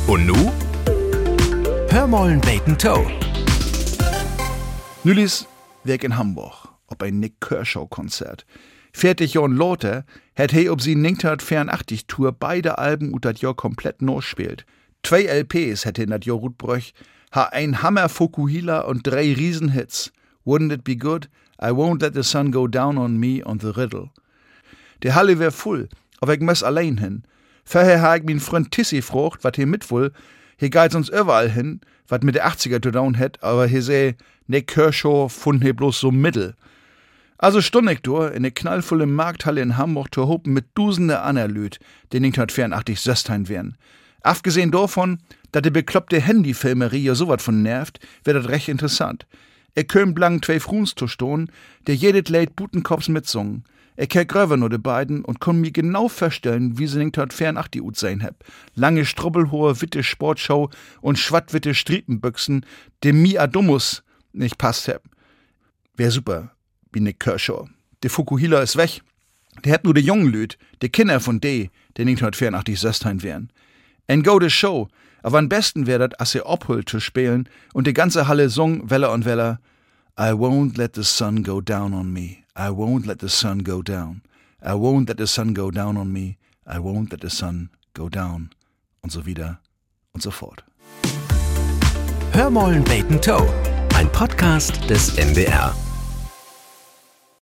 Und nu? Hörmollen Bacon Toe. Nülis werk in Hamburg, ob ein Nick Kershaw-Konzert. 40 Jahren Lothar hat he ob sie 1984-Tour beide Alben ut dat Jahr komplett neu spielt. 2 LPs hätte in dat Jahr Rutbröch, ha ein Hammer Fokuhila und 3 Riesenhits. Wouldn't it be good? I won't let the sun go down on me und The Riddle. Die Halle wär voll, aber ich muss allein hin. Vorher ha ich min Freund Tissi gefragt, wat he mit will. He geht uns überall hin, wat mit der 80er zu down hat, aber he seh, Nick Kershaw fund he bloß so mittel. Also stund ich durch in ne knallvolle Markthalle in Hamburg zu hopen mit Dusende aner Lüt, die 1984 Söstein wären. Abgesehen davon, dass die bekloppte Handyfilmerie ja sowas von nervt, wär dat recht interessant. Köm blank 2 Fruns zu stohn, der jedet Leid Butenkops mitsungen. Kenn gröver nur de beiden und kon mir genau verstellen, wie sie 1984 ut sein hab. Lange strubbelhohe witte Sportschau und schwattwitte Striepenbüchsen, dem mi Adomus nicht passt hab. Wär super, wie Nick Kershaw. Der Fukuhila ist weg. Der hat nur de jungen Lüt, de Kinder von die 1984 Söstein wären. En gute Show, aber am besten wär dat, as er abholt zu spielen und die ganze Halle sung Weller und Weller. I won't let the sun go down on me. I won't let the sun go down. I won't let the sun go down on me. I won't let the sun go down. Und so wieder und so fort. Hörmollen Bacon Toe. Ein Podcast des NDR.